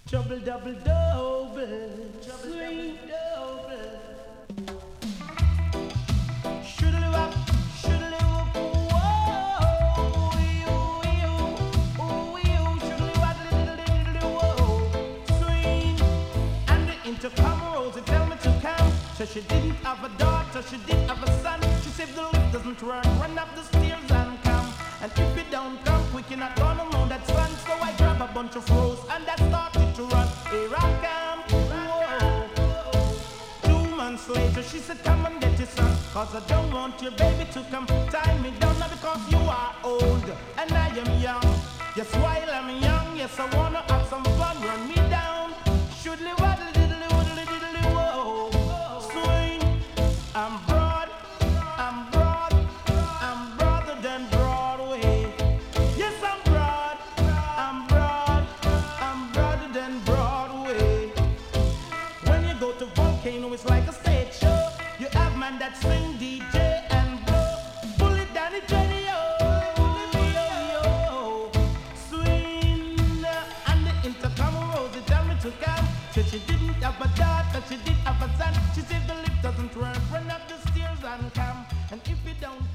Trouble double double, sweet double. Shoodly wop, shoodly wop, whoa, shoodly wop, diddly whoa, sweet. And the intercom Rosie tell me to come. So she didn't have a daughter, she did have a son. She said the lift doesn't work, run up the stairs and come. And if you don't come quick, you're not gonna know that's fun. So I grab a bunch of rose and I started to run. Here I come, whoa. 2 months later, she said, come and get your son. Cause I don't want your baby to come tie me down. Now because you are old and I am young. Yes, while I'm young, yes, I wanna have some fun. Run me down. Shoodly waddle diddly waddle diddly whoa. Swing, I'm broad, I'm broad, I'm broader than Broadway. Yes, I'm broad, I'm broad, I'm broader than Broadway. When you go to Volcano, it's like a stage show. You have man that swing DJ and blow. Pull it down the jelly, yo. Swing, and the intercom Rosie tell me to come. Said she didn't have a daughter, she did have a son. She said the lift doesn't work, run up the stairs and come. And if you don't